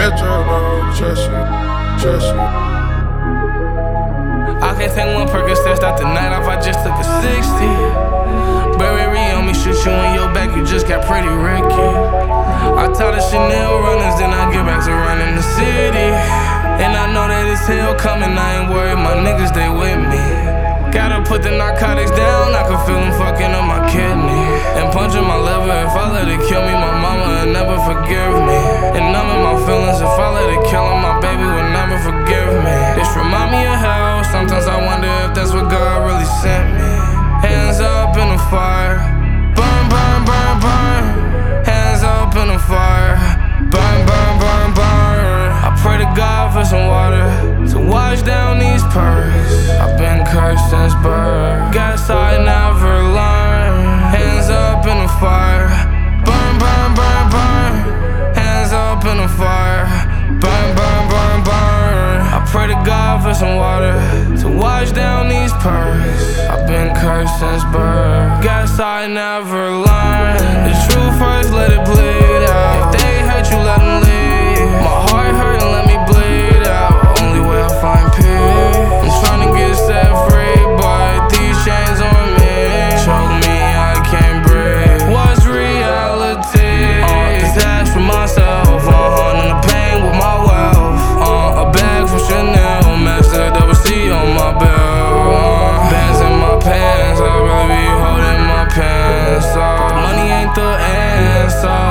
I can't take one Percocet, stop the night off, I just took a 60. Burberry on me, shoot you in your back, you just got pretty Ricky. I taught the Chanel runners, then I get back to running the city. And I know that it's hell coming, I ain't worried, my niggas, they with me. Gotta put the narcotics down, I can feel them fucking up my kidney. And punching my liver, if I let it kill me, my mama will never forgive me. And numbing my feelings, if I let it kill her, my baby will never forgive me. This remind me of hell, sometimes I wonder if that's what God really sent me. Hands up in the fire, burn, burn, burn, burn. Hands up in the fire, burn, burn, burn, burn. I pray to God for some water to wash down these purrs. I've been cursed since birth, guess I never learned. Hands up in the fire, burn, burn, burn, burn. Hands up in the fire, burn, burn, burn, burn. I pray to God for some water to wash down these purrs. I've been cursed since birth, guess I never learned. The truth first, let it bleed out. If they hurt you, let them leave. My heart hurt and let me bleed out. Only way I find peace. I'm trying to get set free, but these chains on me choke me, I can't breathe. What's reality? Detached from myself, in the pain with my wealth. A bag from Chanel, master double C on my belt. Bands in my pants, I'd rather be holding my pants up. Money ain't the answer.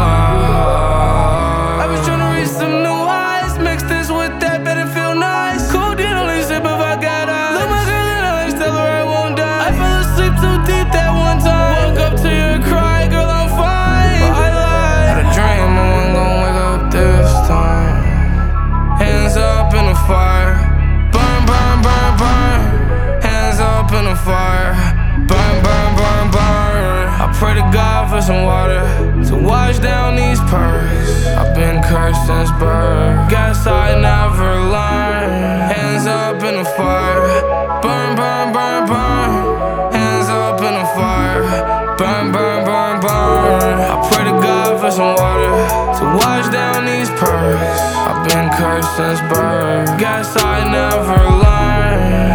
I've been trying to reach some new highs, mix this with that, better feel nice. Codeine only sip if I got eyes. Look my girl in the eyes, tell her I won't die. I fell asleep too deep that one time. Woke up to your cry, girl, I'm fine. But I lied. Had a dream, I wasn't gon' wake up this time. Hands up in the fire, burn, burn, burn, burn. Hands up in the fire, burn, burn, burn, burn. I pray to God for some water to wash down these purrs. I've been cursed since birth, guess I never learned. Hands up in the fire, burn, burn, burn, burn. Hands up in the fire, burn, burn, burn, burn. I pray to God for some water to wash down these purrs. I've been cursed since birth, guess I never learned.